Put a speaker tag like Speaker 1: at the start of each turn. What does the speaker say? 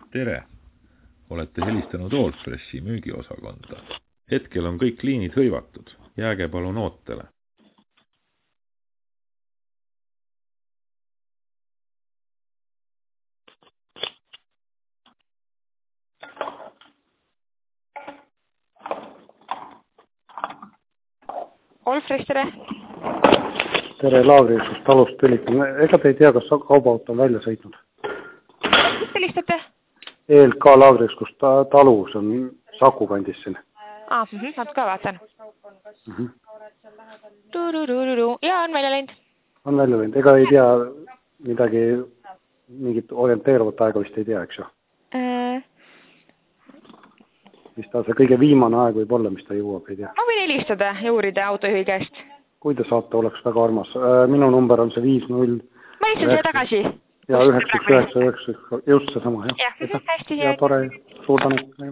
Speaker 1: Tere! Olete helistanud Allfreshi müügiosakonda. Hetkel on kõik liinid hõivatud. Jääge palun ootele.
Speaker 2: Allfresh, tere!
Speaker 3: Tere, Laagriksust talust tülitan. Ega te ei tea, kas kaubaauto on välja sõitnud?
Speaker 2: Mis te listate?
Speaker 3: ELK Laagriksust talus on Saku kandis siin.
Speaker 2: Nad ka vaatan. Ja, on välja läinud.
Speaker 3: On välja läinud. Ega ei tea mingit orienteeruvat aega vist ei tea, eks ju? Mis ta see kõige viimane aeg võib olla, mis ta jõuab, ei tea.
Speaker 2: Ma võin helistada ja uurida autojuhi käest.
Speaker 3: Kui te saate, oleks väga armas. Minu number on see 50.
Speaker 2: Ma lihtsalt siia tagasi.
Speaker 3: Ja 999, just see sama, jah.
Speaker 2: Jah, hästi.
Speaker 3: Ja tore, suur tänu.